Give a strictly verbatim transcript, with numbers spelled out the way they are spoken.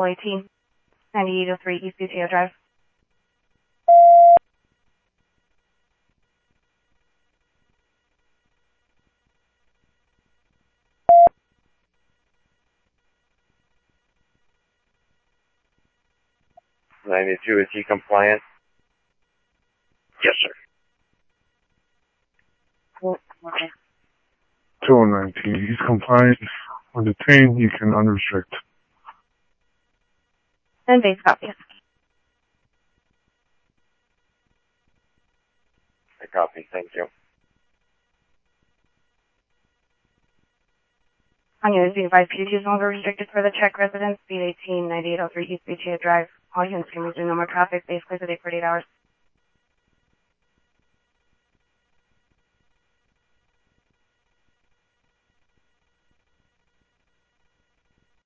vehicle eighteen ninety-eight oh three East Buteo Drive. ninety-two, is he compliant? Yes, sir. two oh nine T, he's compliant. When detained, you can unrestrict. And base copy. I copy, thank you. On units being advised, P two is no longer restricted for the check residence, Beat eighteen ninety-eight oh three East Buteo Drive. All units can resume normal traffic, basically for the forty-eight hours.